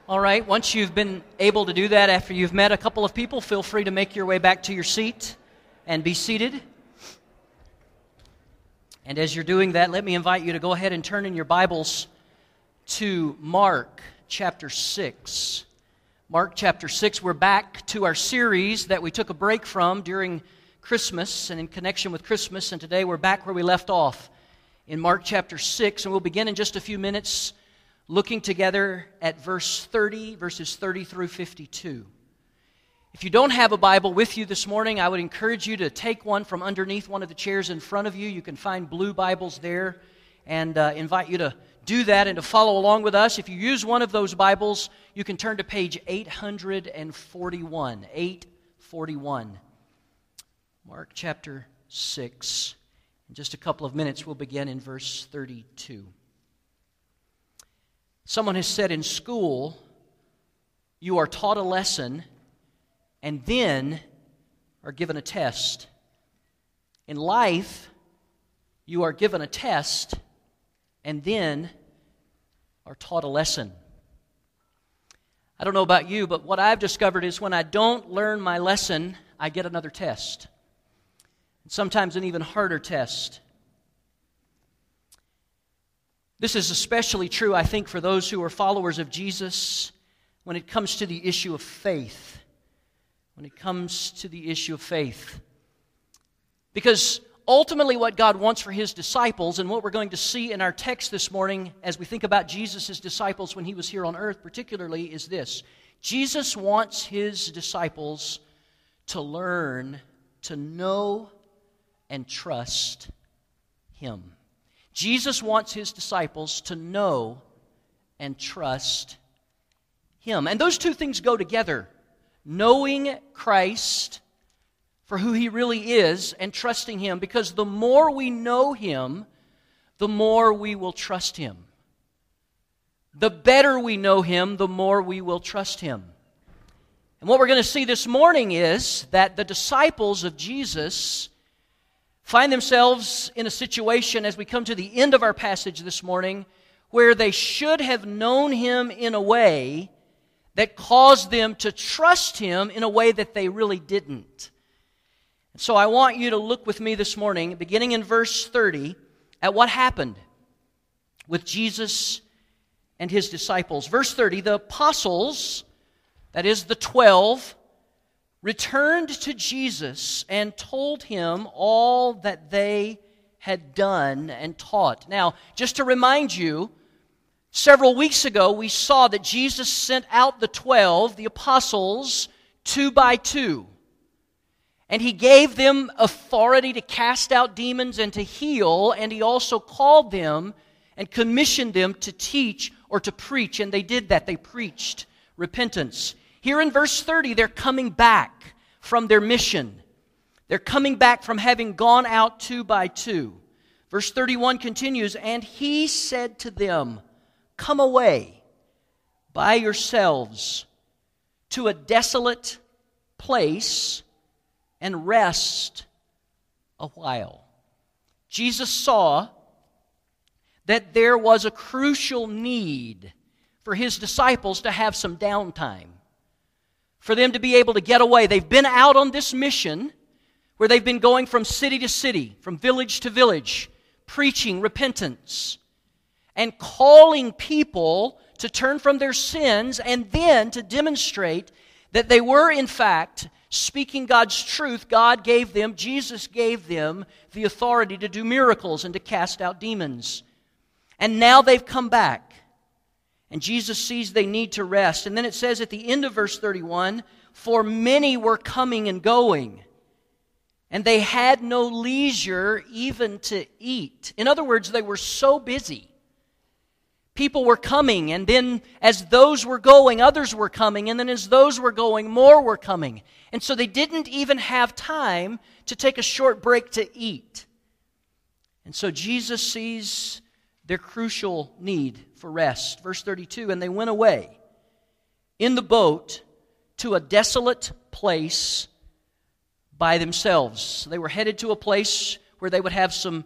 All right, once you've been able to do that after you've met a couple of people, feel free to make your way back to your seat and be seated. And as you're doing that, let me invite you to go ahead and turn in your Bibles to Mark chapter 6. Mark chapter 6, we're back to our series that we took a break from during Christmas and in connection with Christmas, and today we're back where we left off in Mark chapter 6, and we'll begin in just a few minutes looking together at verses 30 through 52. If you don't have a Bible with you this morning, I would encourage you to take one from underneath one of the chairs in front of you. You can find blue Bibles there, and invite you to do that and to follow along with us. If you use one of those Bibles, you can turn to page 841. 841. Mark chapter 6. In just a couple of minutes, we'll begin in verse 32. Someone has said in school, you are taught a lesson and then are given a test. In life, you are given a test and then are taught a lesson. I don't know about you, but what I've discovered is when I don't learn my lesson, I get another test. And sometimes an even harder test. This is especially true, I think, for those who are followers of Jesus when it comes to the issue of faith. When it comes to the issue of faith. Because ultimately what God wants for His disciples, and what we're going to see in our text this morning as we think about Jesus' disciples when He was here on earth particularly, is this. Jesus wants His disciples to learn to know and trust Him. Jesus wants His disciples to know and trust Him. And those two things go together. Knowing Christ for who He really is and trusting Him. Because the more we know Him, the more we will trust Him. The better we know Him, the more we will trust Him. And what we're going to see this morning is that the disciples of Jesus find themselves in a situation as we come to the end of our passage this morning where they should have known Him in a way that caused them to trust Him in a way that they really didn't. And so I want you to look with me this morning, beginning in verse 30, at what happened with Jesus and His disciples. Verse 30, the apostles, that is the 12, returned to Jesus and told Him all that they had done and taught. Now, just to remind you, several weeks ago we saw that Jesus sent out the 12, the apostles, 2 by 2. And He gave them authority to cast out demons and to heal, and He also called them and commissioned them to teach or to preach, and they did that. They preached repentance. Here in verse 30, they're coming back from their mission. They're coming back from having gone out 2 by 2. Verse 31 continues, and He said to them, come away by yourselves to a desolate place and rest a while. Jesus saw that there was a crucial need for His disciples to have some downtime. For them to be able to get away. They've been out on this mission where they've been going from city to city, from village to village, preaching repentance and calling people to turn from their sins and then to demonstrate that they were in fact speaking God's truth. God gave them, Jesus gave them the authority to do miracles and to cast out demons. And now they've come back. And Jesus sees they need to rest. And then it says at the end of verse 31, for many were coming and going, and they had no leisure even to eat. In other words, they were so busy. People were coming, and then as those were going, others were coming, and then as those were going, more were coming. And so they didn't even have time to take a short break to eat. And so Jesus sees their crucial need for rest. Verse 32, and they went away in the boat to a desolate place by themselves. They were headed to a place where they would have some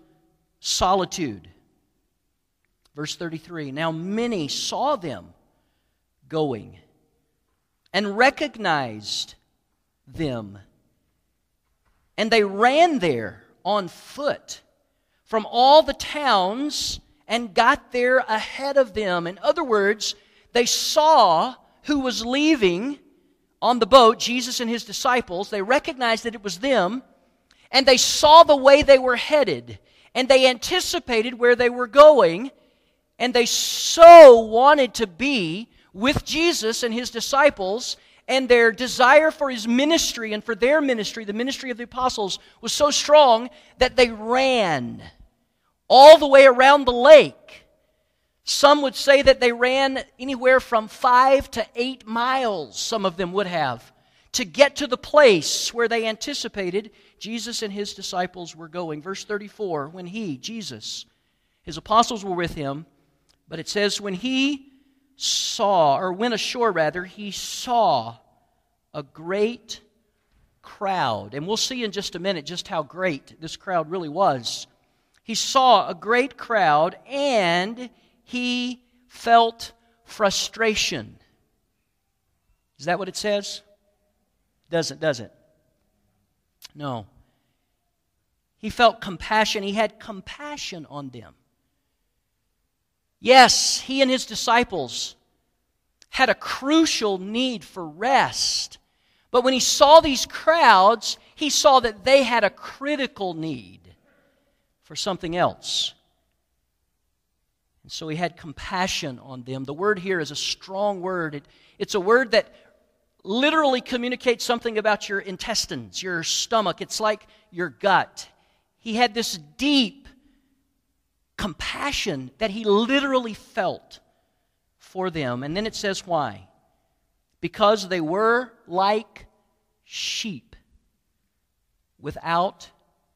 solitude. Verse 33, now many saw them going and recognized them. And they ran there on foot from all the towns and got there ahead of them. In other words, they saw who was leaving on the boat, Jesus and his disciples. They recognized that it was them, and they saw the way they were headed, and they anticipated where they were going, and they so wanted to be with Jesus and his disciples, and their desire for his ministry and for their ministry, the ministry of the apostles, was so strong that they ran all the way around the lake. Some would say that they ran anywhere from 5 to 8 miles, some of them would have, to get to the place where they anticipated Jesus and his disciples were going. Verse 34, when he, Jesus, his apostles were with him, but it says when he saw, or went ashore rather, he saw a great crowd. And we'll see in just a minute just how great this crowd really was. He saw a great crowd, and he felt frustration. Is that what it says? Does it? No. He felt compassion. He had compassion on them. Yes, he and his disciples had a crucial need for rest. But when he saw these crowds, he saw that they had a critical need for something else. And so he had compassion on them. The word here is a strong word. It's a word that literally communicates something about your intestines, your stomach. It's like your gut. He had this deep compassion that he literally felt for them. And then it says why? Because they were like sheep without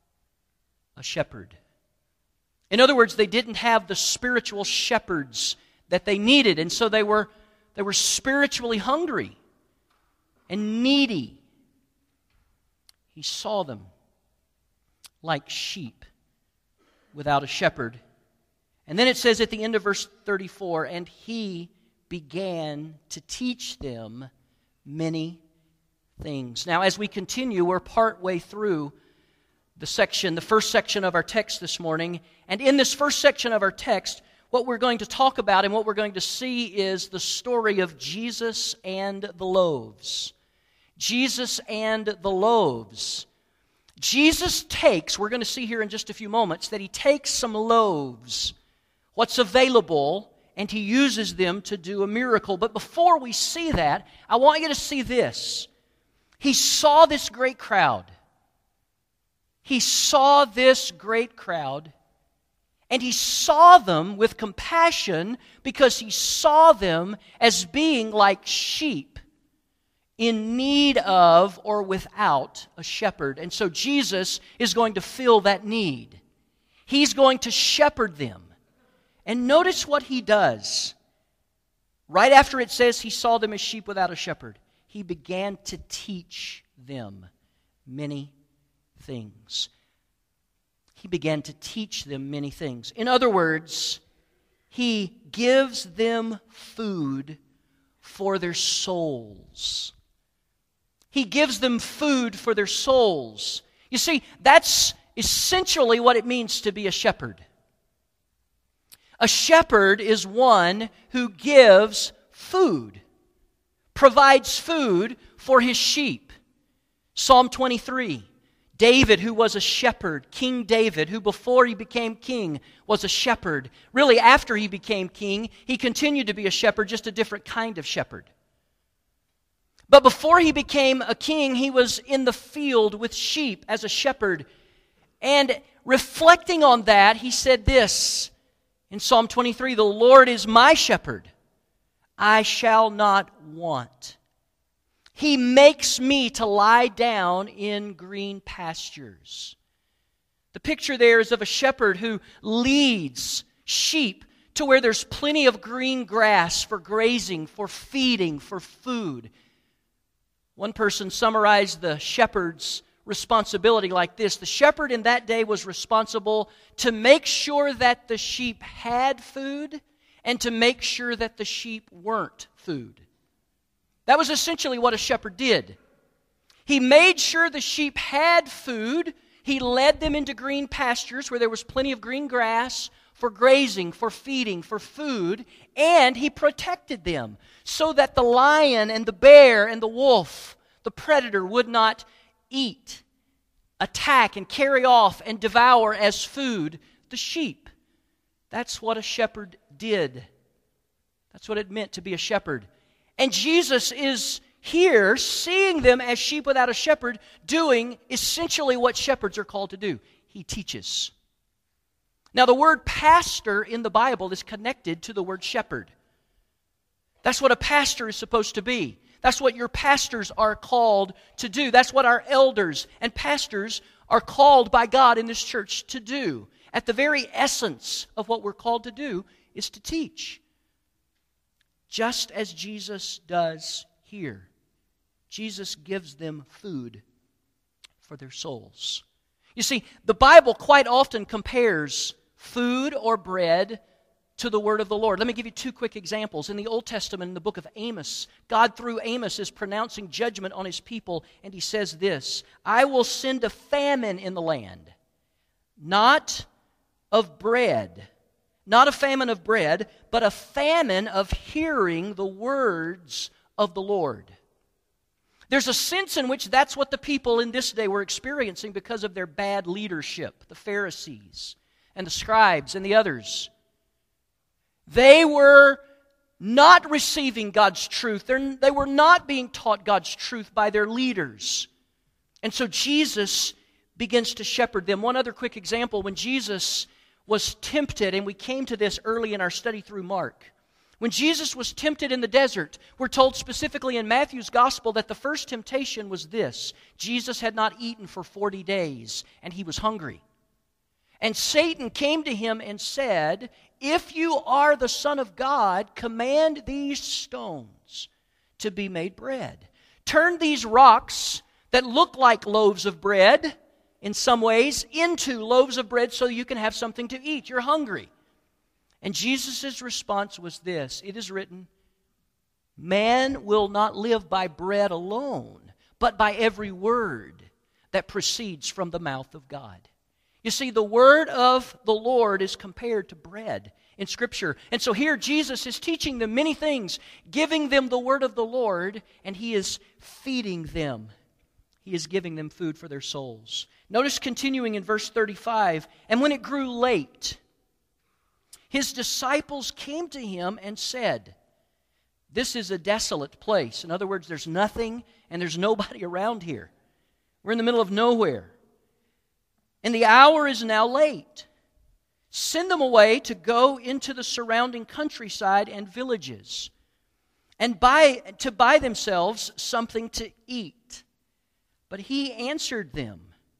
a shepherd. In other words, they didn't have the spiritual shepherds that they needed, and so they were spiritually hungry and needy. He saw them like sheep without a shepherd. And then it says at the end of verse 34, and he began to teach them many things. Now, as we continue, we're partway through the first section of our text this morning. And in this first section of our text, what we're going to talk about and what we're going to see is the story of Jesus and the loaves. Jesus and the loaves. Jesus takes, we're going to see here in just a few moments, that he takes some loaves, what's available, and he uses them to do a miracle. But before we see that, I want you to see this. He saw this great crowd. He saw this great crowd, and he saw them with compassion because he saw them as being like sheep in need of or without a shepherd. And so Jesus is going to fill that need. He's going to shepherd them. And notice what he does. Right after it says he saw them as sheep without a shepherd, he began to teach them many things. He began to teach them many things. In other words, he gives them food for their souls. He gives them food for their souls. You see, that's essentially what it means to be a shepherd. A shepherd is one who gives food, provides food for his sheep. Psalm 23, David, who was a shepherd, King David, who before he became king was a shepherd. Really, after he became king, he continued to be a shepherd, just a different kind of shepherd. But before he became a king, he was in the field with sheep as a shepherd. And reflecting on that, he said this in Psalm 23, "The Lord is my shepherd, I shall not want. He makes me to lie down in green pastures." The picture there is of a shepherd who leads sheep to where there's plenty of green grass for grazing, for feeding, for food. One person summarized the shepherd's responsibility like this. The shepherd in that day was responsible to make sure that the sheep had food and to make sure that the sheep weren't food. That was essentially what a shepherd did. He made sure the sheep had food. He led them into green pastures where there was plenty of green grass for grazing, for feeding, for food, and he protected them so that the lion and the bear and the wolf, the predator, would not eat, attack, and carry off and devour as food the sheep. That's what a shepherd did. That's what it meant to be a shepherd. And Jesus is here, seeing them as sheep without a shepherd, doing essentially what shepherds are called to do. He teaches. Now, the word pastor in the Bible is connected to the word shepherd. That's what a pastor is supposed to be. That's what your pastors are called to do. That's what our elders and pastors are called by God in this church to do. At the very essence of what we're called to do is to teach. Just as Jesus does here. Jesus gives them food for their souls. You see, the Bible quite often compares food or bread to the word of the Lord. Let me give you two quick examples. In the Old Testament, in the book of Amos, God through Amos is pronouncing judgment on His people, and He says this, I will send a famine in the land, not of bread, not a famine of bread, but a famine of hearing the words of the Lord. There's a sense in which that's what the people in this day were experiencing because of their bad leadership, the Pharisees and the scribes and the others. They were not receiving God's truth. They were not being taught God's truth by their leaders. And so Jesus begins to shepherd them. One other quick example, when Jesus was tempted, and we came to this early in our study through Mark. When Jesus was tempted in the desert, we're told specifically in Matthew's gospel that the first temptation was this. Jesus had not eaten for 40 days, and he was hungry. And Satan came to him and said, if you are the Son of God, command these stones to be made bread. Turn these rocks that look like loaves of bread, in some ways, into loaves of bread so you can have something to eat. You're hungry. And Jesus' response was this, it is written, man will not live by bread alone, but by every word that proceeds from the mouth of God. You see, the word of the Lord is compared to bread in Scripture. And so here Jesus is teaching them many things, giving them the word of the Lord, and He is feeding them. He is giving them food for their souls. Notice continuing in verse 35, and when it grew late, His disciples came to Him and said, this is a desolate place. In other words, there's nothing and there's nobody around here. We're in the middle of nowhere. And the hour is now late. Send them away to go into the surrounding countryside and villages and to buy themselves something to eat. But He answered them,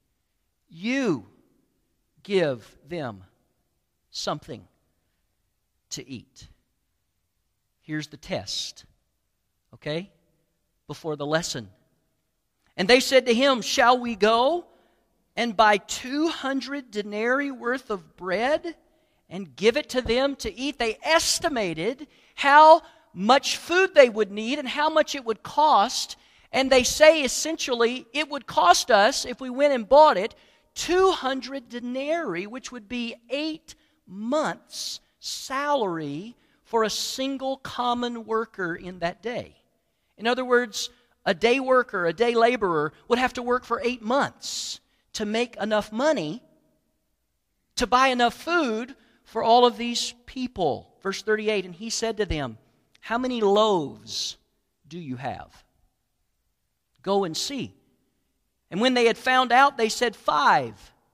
you give them something to eat. Here's the test, okay, before the lesson. And they said to Him, shall we go and buy 200 denarii worth of bread and give it to them to eat? They estimated how much food they would need and how much it would cost. And they say essentially it would cost us, if we went and bought it, 200 denarii, which would be 8 months' salary for a single common worker in that day. In other words, a day worker, a day laborer would have to work for 8 months to make enough money to buy enough food for all of these people. Verse 38, and He said to them, how many loaves do you have? Go and see. And when they had found out, they said 5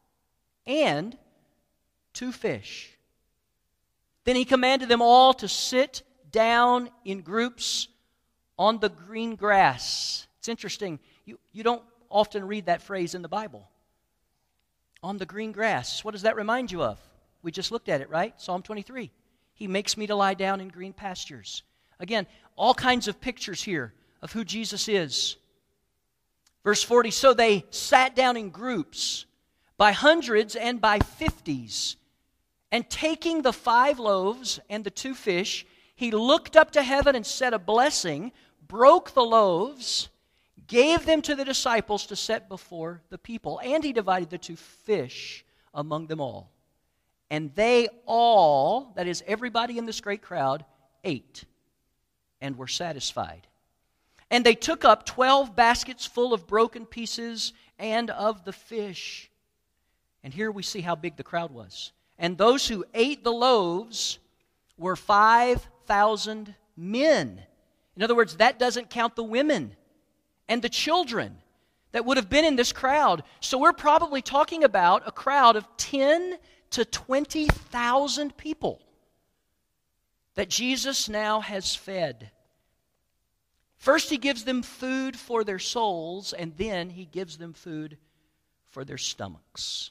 and 2 fish. Then He commanded them all to sit down in groups on the green grass. It's interesting. You don't often read that phrase in the Bible. On the green grass. What does that remind you of? We just looked at it, right? Psalm 23. He makes me to lie down in green pastures. Again, all kinds of pictures here of who Jesus is. Verse 40, so they sat down in groups, by hundreds and by 50s, And taking the 5 loaves and the 2 fish, he looked up to heaven and said a blessing, broke the loaves, gave them to the disciples to set before the people. And he divided the 2 fish among them all. And they all, that is everybody in this great crowd, ate and were satisfied. And they took up 12 baskets full of broken pieces and of the fish. And here we see how big the crowd was. And those who ate the loaves were 5,000 men. In other words, that doesn't count the women and the children that would have been in this crowd. So we're probably talking about a crowd of 10 to 20,000 people that Jesus now has fed. First, he gives them food for their souls, and then he gives them food for their stomachs.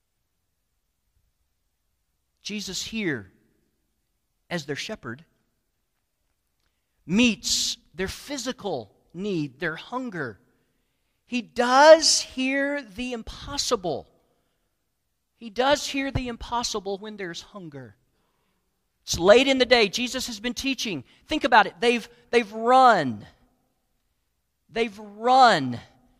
Jesus here, as their shepherd, meets their physical need, their hunger. He does hear the impossible. He does hear the impossible when there's hunger. It's late in the day. Jesus has been teaching. Think about it. They've run. They've run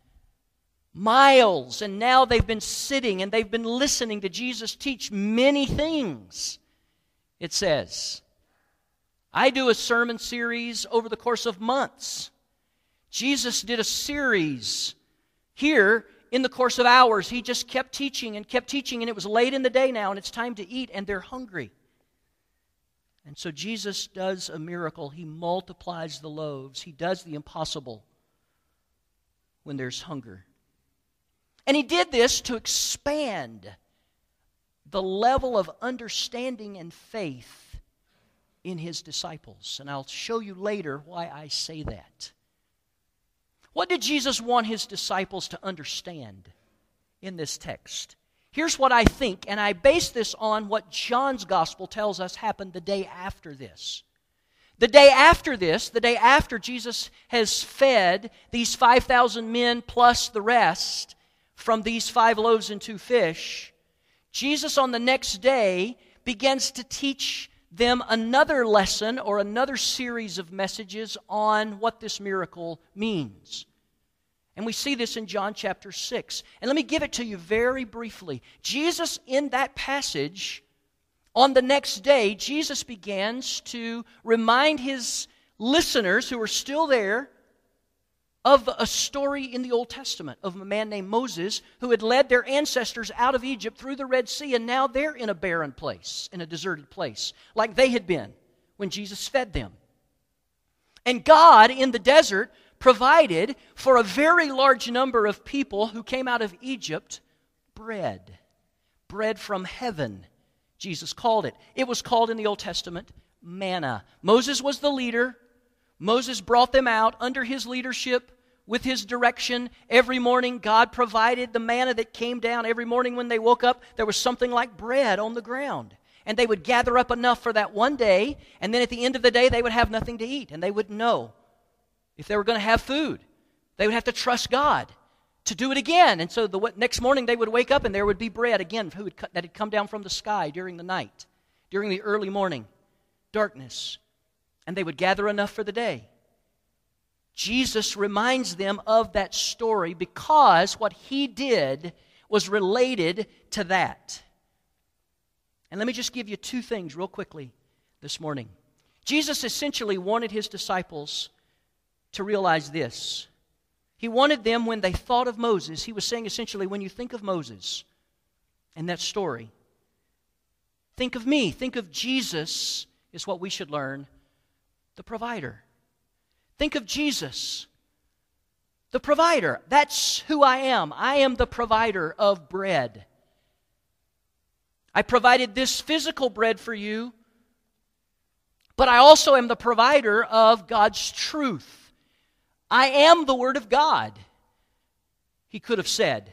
miles, and now they've been sitting and they've been listening to Jesus teach many things, it says. I do a sermon series over the course of months. Jesus did a series here in the course of hours. He just kept teaching, and it was late in the day now, and it's time to eat, and they're hungry. And so Jesus does a miracle. He multiplies the loaves. He does the impossible when there's hunger. And he did this to expand the level of understanding and faith in his disciples. And I'll show you later why I say that. What did Jesus want his disciples to understand in this text? Here's what I think, and I base this on what John's gospel tells us happened the day after this. The day after this, the day after Jesus has fed these 5,000 men plus the rest from these 5 loaves and 2 fish, Jesus on the next day begins to teach them another lesson or another series of messages on what this miracle means. And we see this in John chapter 6. And let me give it to you very briefly. Jesus, in that passage, on the next day, Jesus begins to remind his listeners who are still there of a story in the Old Testament of a man named Moses who had led their ancestors out of Egypt through the Red Sea, and now they're in a barren place, in a deserted place, like they had been when Jesus fed them. And God, in the desert, provided for a very large number of people who came out of Egypt bread from heaven, Jesus called it. It was called in the Old Testament manna. Moses was the leader. Moses brought them out under his leadership with his direction. Every morning God provided the manna that came down. Every morning when they woke up, there was something like bread on the ground. And they would gather up enough for that one day, and then at the end of the day they would have nothing to eat, and they wouldn't know if they were going to have food. They would have to trust God to do it again. And so the next morning they would wake up and there would be bread again that had come down from the sky during the night, during the early morning darkness. And they would gather enough for the day. Jesus reminds them of that story because what he did was related to that. And let me just give you 2 things real quickly this morning. Jesus essentially wanted his disciples to realize this. He wanted them, when they thought of Moses, he was saying essentially, when you think of Moses and that story, think of me, think of Jesus, is what we should learn, the provider. Think of Jesus, the provider. That's who I am. I am the provider of bread. I provided this physical bread for you, but I also am the provider of God's truth. I am the Word of God, he could have said.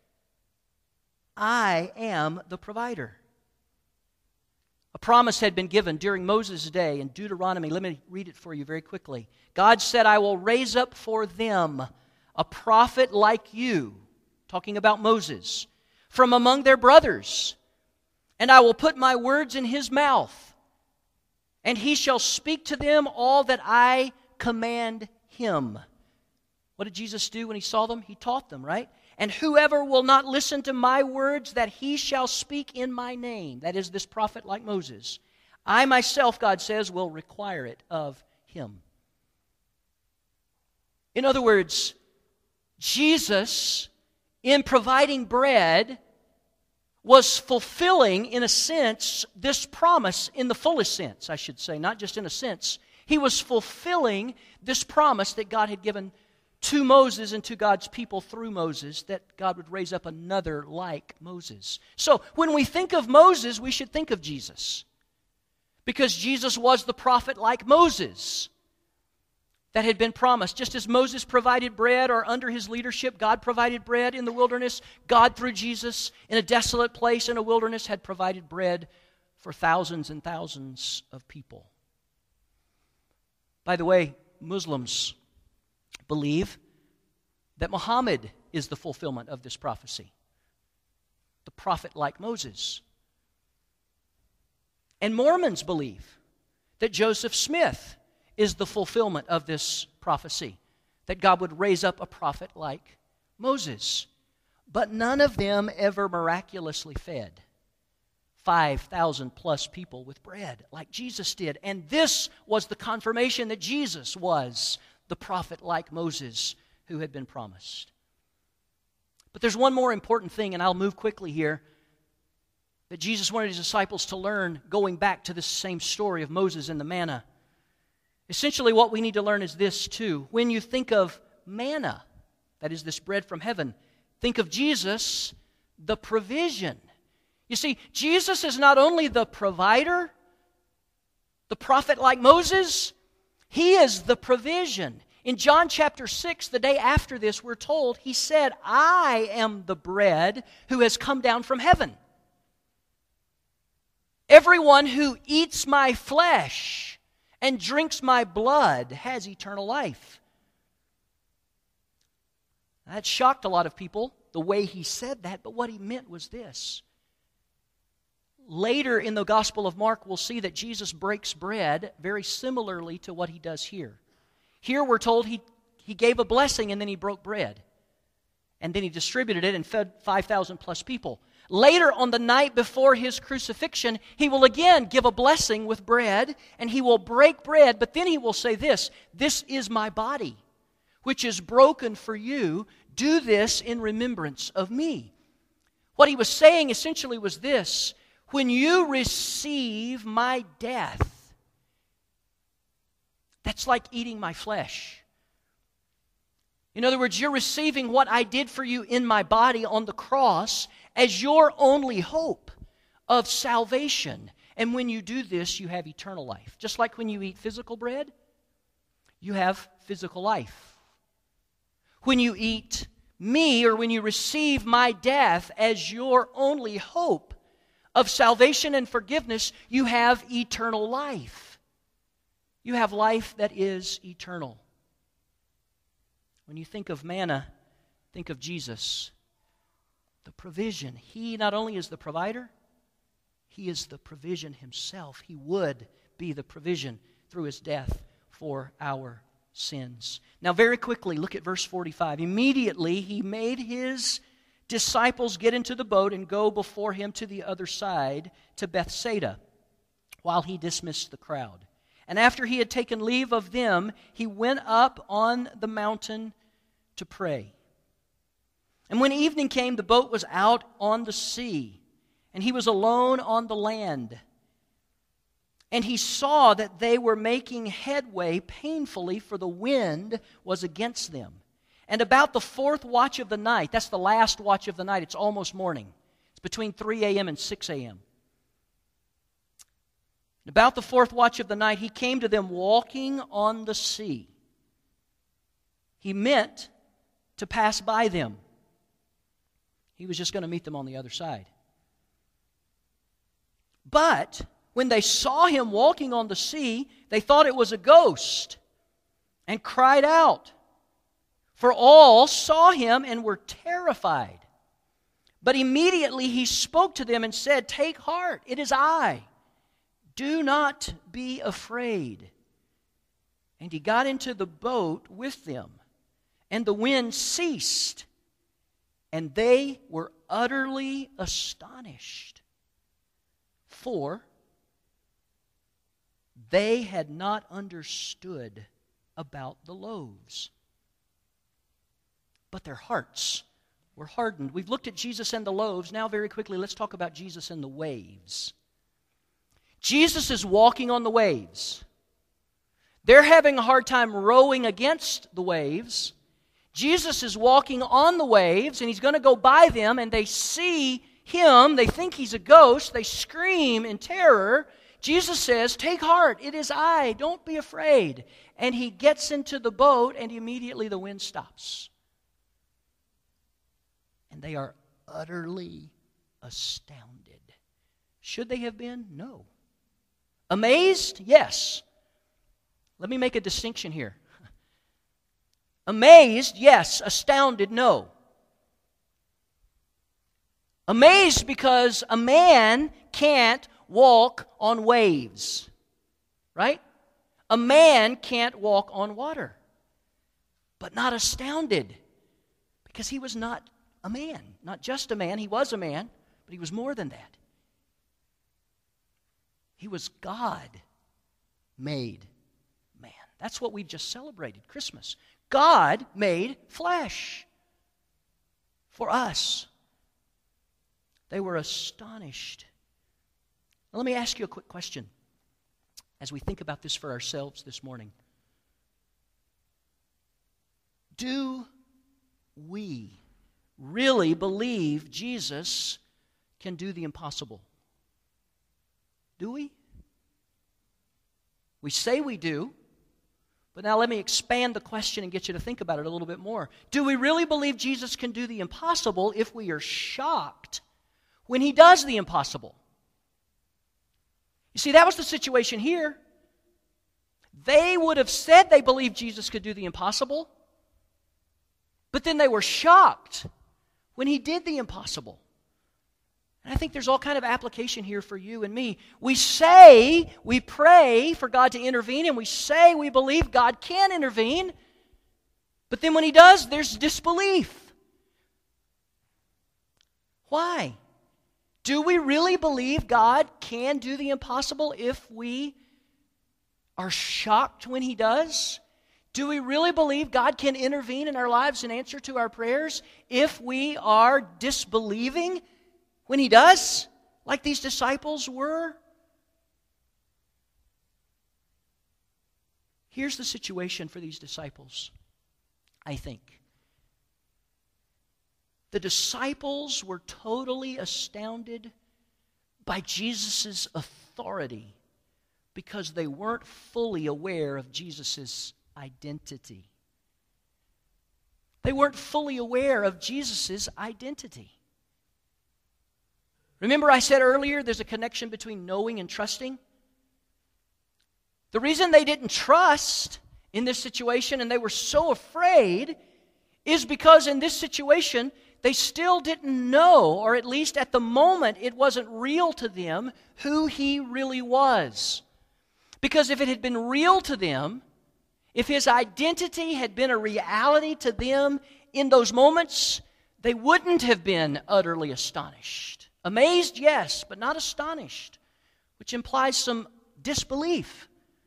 I am the provider. A promise had been given during Moses' day in Deuteronomy. Let me read it for you very quickly. God said, I will raise up for them a prophet like you, talking about Moses, from among their brothers. And I will put my words in his mouth, and he shall speak to them all that I command him. What did Jesus do when he saw them? He taught them, right? And whoever will not listen to my words that he shall speak in my name, that is, this prophet like Moses, I myself, God says, will require it of him. In other words, Jesus, in providing bread, was fulfilling, in a sense, this promise in the fullest sense, I should say, not just in a sense. He was fulfilling this promise that God had given to Moses and to God's people through Moses, that God would raise up another like Moses. So, when we think of Moses, we should think of Jesus, because Jesus was the prophet like Moses that had been promised. Just as Moses provided bread, or under his leadership, God provided bread in the wilderness, God, through Jesus, in a desolate place in a wilderness, had provided bread for thousands and thousands of people. By the way, Muslims believe that Muhammad is the fulfillment of this prophecy, the prophet like Moses. And Mormons believe that Joseph Smith is the fulfillment of this prophecy, that God would raise up a prophet like Moses. But none of them ever miraculously fed 5,000 plus people with bread like Jesus did. And this was the confirmation that Jesus was the prophet like Moses who had been promised. But there's one more important thing, and I'll move quickly here, that Jesus wanted his disciples to learn, going back to this same story of Moses and the manna. Essentially, what we need to learn is this too. When you think of manna, that is this bread from heaven, think of Jesus, the provision. You see, Jesus is not only the provider, the prophet like Moses, he is the provision. In John chapter 6, the day after this, we're told, he said, I am the bread who has come down from heaven. Everyone who eats my flesh and drinks my blood has eternal life. That shocked a lot of people, the way he said that, but what he meant was this. Later in the Gospel of Mark, we'll see that Jesus breaks bread very similarly to what he does here. Here we're told he gave a blessing and then he broke bread. And then he distributed it and fed 5,000 plus people. Later, on the night before his crucifixion, he will again give a blessing with bread, and he will break bread, but then he will say this is my body, which is broken for you. Do this in remembrance of me. What he was saying essentially was this: when you receive my death, that's like eating my flesh. In other words, you're receiving what I did for you in my body on the cross as your only hope of salvation. And when you do this, you have eternal life. Just like when you eat physical bread, you have physical life. When you eat me, or when you receive my death as your only hope of salvation and forgiveness, you have eternal life. You have life that is eternal. When you think of manna, think of Jesus, the provision. He not only is the provider, he is the provision himself. He would be the provision through his death for our sins. Now, very quickly, look at verse 45. Immediately, he made his disciples get into the boat and go before him to the other side, to Bethsaida, while he dismissed the crowd. And after he had taken leave of them, he went up on the mountain to pray. And when evening came, the boat was out on the sea, and he was alone on the land. And he saw that they were making headway painfully, for the wind was against them. And about the fourth watch of the night, that's the last watch of the night, it's almost morning. It's between 3 a.m. and 6 a.m. About the fourth watch of the night, he came to them walking on the sea. He meant to pass by them. He was just going to meet them on the other side. But when they saw him walking on the sea, they thought it was a ghost and cried out. For all saw him and were terrified. But immediately he spoke to them and said, "Take heart, it is I. Do not be afraid." And he got into the boat with them, and the wind ceased, and they were utterly astonished, for they had not understood about the loaves. But their hearts were hardened. We've looked at Jesus and the loaves. Now, very quickly, let's talk about Jesus and the waves. Jesus is walking on the waves. They're having a hard time rowing against the waves. Jesus is walking on the waves, and he's going to go by them, and they see him. They think he's a ghost. They scream in terror. Jesus says, "Take heart, it is I. Don't be afraid." And he gets into the boat, and immediately the wind stops. And they are utterly astounded. Should they have been? No. Amazed? Yes. Let me make a distinction here. Amazed? Yes. Astounded? No. Amazed because a man can't walk on waves. Right? A man can't walk on water. But not astounded, because he was not a man. Not just a man. He was a man, but he was more than that. He was God-made man. That's what we've just celebrated, Christmas. God made flesh for us. They were astonished. Now, let me ask you a quick question as we think about this for ourselves this morning. Do we really believe Jesus can do the impossible? Do we? We say we do, but now let me expand the question and get you to think about it a little bit more. Do we really believe Jesus can do the impossible if we are shocked when he does the impossible? You see, that was the situation here. They would have said they believed Jesus could do the impossible, but then they were shocked when he did the impossible. And I think there's all kind of application here for you and me. We say we pray for God to intervene, and we say we believe God can intervene, but then when he does, there's disbelief. Why? Do we really believe God can do the impossible if we are shocked when he does? Do we really believe God can intervene in our lives and answer to our prayers if we are disbelieving when he does, like these disciples were? Here's the situation for these disciples, I think. The disciples were totally astounded by Jesus' authority because they weren't fully aware of Jesus' identity. They weren't fully aware of Jesus' identity. Remember I said earlier there's a connection between knowing and trusting? The reason they didn't trust in this situation and they were so afraid is because in this situation they still didn't know, or at least at the moment it wasn't real to them, who he really was. Because if it had been real to them, if his identity had been a reality to them in those moments, they wouldn't have been utterly astonished. Amazed, yes, but not astonished, which implies some disbelief.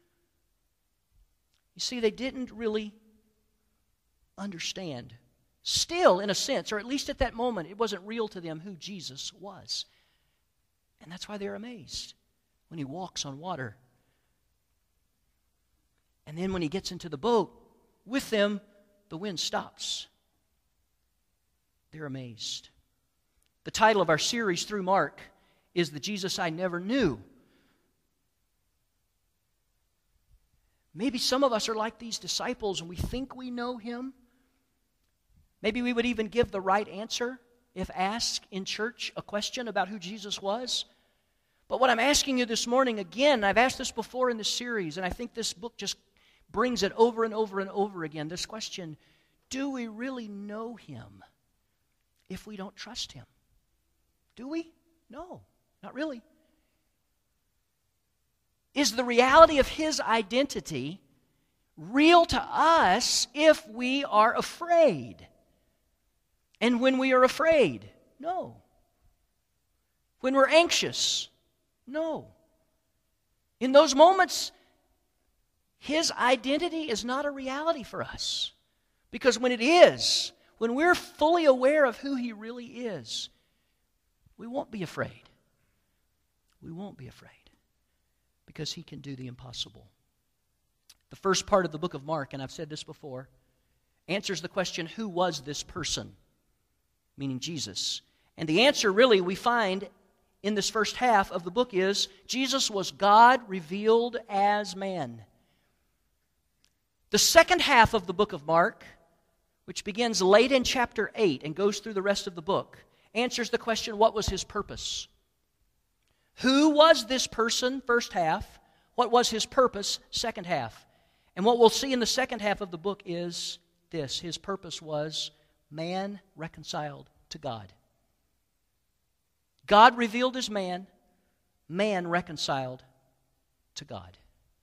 You see, they didn't really understand. Still, in a sense, or at least at that moment, it wasn't real to them who Jesus was. And that's why they're amazed when he walks on water. And then when he gets into the boat with them, the wind stops. They're amazed. The title of our series through Mark is The Jesus I Never Knew. Maybe some of us are like these disciples and we think we know him. Maybe we would even give the right answer if asked in church a question about who Jesus was. But what I'm asking you this morning, again, I've asked this before in this series, and I think this book just brings it over and over and over again, this question: do we really know him if we don't trust him? Do we? No, not really. Is the reality of His identity real to us if we are afraid? And when we are afraid, no. When we're anxious, no. In those moments, His identity is not a reality for us. Because when it is, when we're fully aware of who He really is, we won't be afraid. We won't be afraid. Because He can do the impossible. The first part of the book of Mark, and I've said this before, answers the question, who was this person? Meaning Jesus. And the answer really we find in this first half of the book is, Jesus was God revealed as man. The second half of the book of Mark, which begins late in chapter 8 and goes through the rest of the book, answers the question, what was His purpose? Who was this person, first half? What was His purpose, second half? And what we'll see in the second half of the book is this. His purpose was man reconciled to God. God revealed as man, man reconciled to God.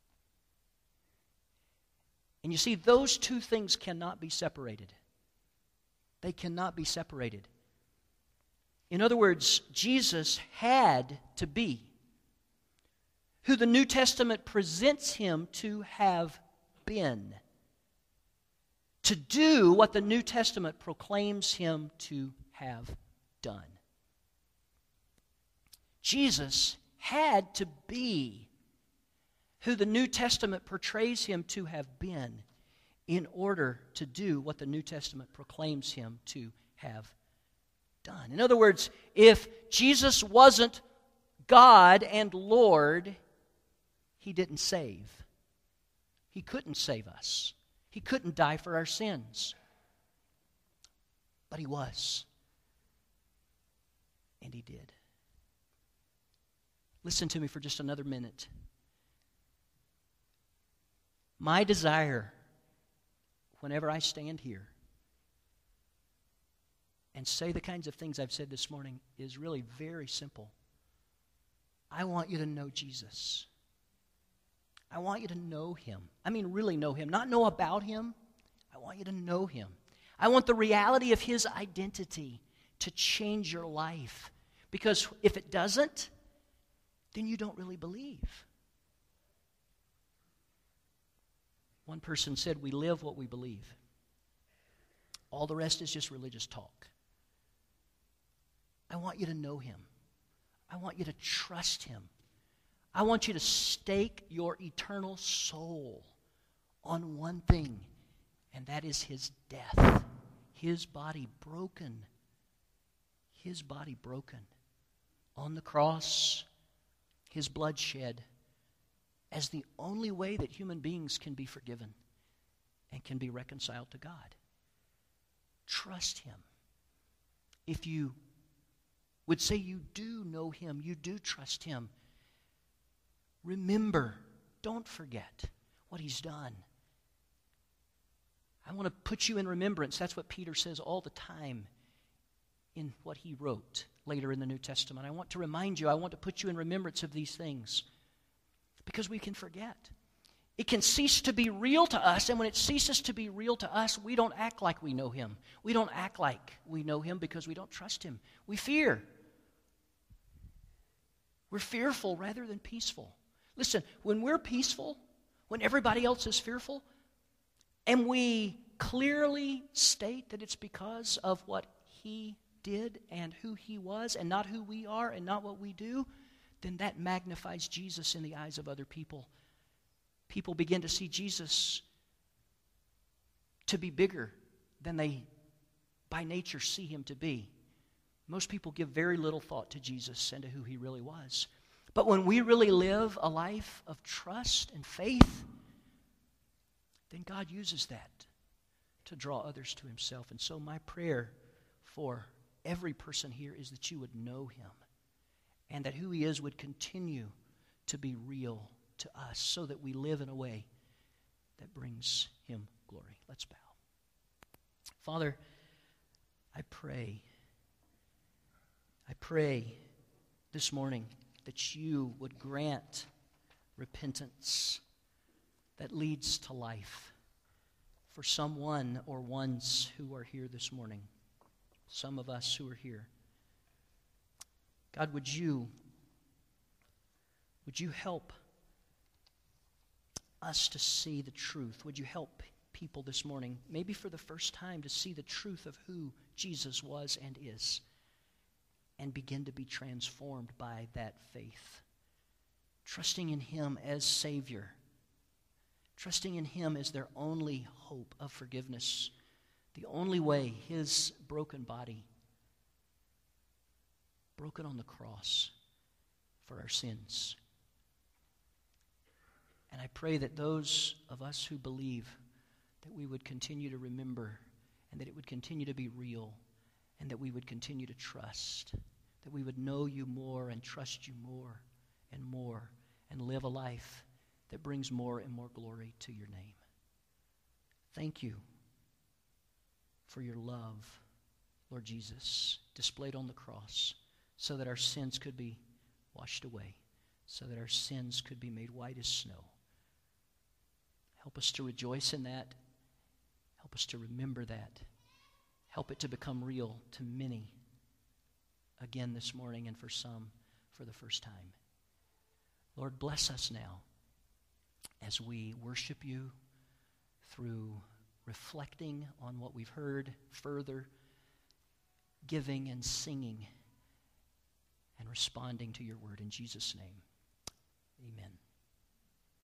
And you see, those two things cannot be separated. They cannot be separated. In other words, Jesus had to be who the New Testament presents Him to have been, to do what the New Testament proclaims Him to have done. Jesus had to be who the New Testament portrays Him to have been in order to do what the New Testament proclaims Him to have done. In other words, if Jesus wasn't God and Lord, He didn't save. He couldn't save us. He couldn't die for our sins. But He was. And He did. Listen to me for just another minute. My desire, whenever I stand here and say the kinds of things I've said this morning, is really very simple. I want you to know Jesus. I want you to know Him. I mean, really know Him. Not know about Him. I want you to know Him. I want the reality of His identity to change your life. Because if it doesn't, then you don't really believe. One person said, we live what we believe. All the rest is just religious talk. I want you to know Him. I want you to trust Him. I want you to stake your eternal soul on one thing, and that is His death. His body broken. His body broken. On the cross, His blood shed as the only way that human beings can be forgiven and can be reconciled to God. Trust Him. If you would say you do know Him, you do trust Him, remember, don't forget what He's done. I want to put you in remembrance. That's what Peter says all the time in what he wrote later in the New Testament. I want to remind you, I want to put you in remembrance of these things because we can forget. It can cease to be real to us, and when it ceases to be real to us, we don't act like we know Him. We don't act like we know Him because we don't trust Him. We fear. We're fearful rather than peaceful. Listen, when we're peaceful, when everybody else is fearful, and we clearly state that it's because of what He did and who He was and not who we are and not what we do, then that magnifies Jesus in the eyes of other people. People begin to see Jesus to be bigger than they by nature see Him to be. Most people give very little thought to Jesus and to who He really was. But when we really live a life of trust and faith, then God uses that to draw others to Himself. And so my prayer for every person here is that you would know Him and that who He is would continue to be real to us so that we live in a way that brings Him glory. Let's bow. Father, I pray I pray this morning that you would grant repentance that leads to life for someone or ones who are here this morning, some of us who are here. God, would you help us to see the truth? Would you help people this morning, maybe for the first time, to see the truth of who Jesus was and is, and begin to be transformed by that faith, trusting in Him as Savior, trusting in Him as their only hope of forgiveness, the only way His broken body, broken on the cross for our sins. And I pray that those of us who believe, that we would continue to remember, and that it would continue to be real, and that we would continue to trust, that we would know you more and trust you more, and live a life that brings more and more glory to your name. Thank you for your love, Lord Jesus, displayed on the cross, so that our sins could be washed away, so that our sins could be made white as snow. Help us to rejoice in that. Help us to remember that. Help it to become real to many again this morning, and for some for the first time. Lord, bless us now as we worship you through reflecting on what we've heard, further giving and singing and responding to your word. In Jesus' name, amen.